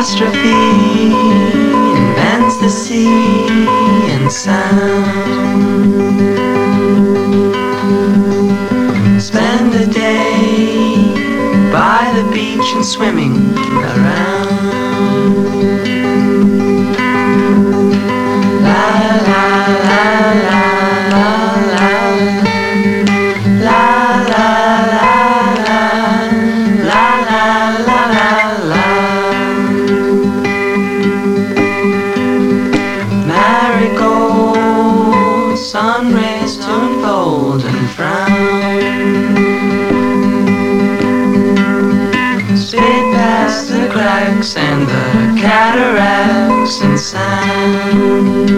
Apostrophe invents the sea and sound. Spend a day by the beach and swimming around. La la la la la la la la la la la la la. Marigold sun rays to unfold and frown. Spit past the cracks and the cataracts and sound.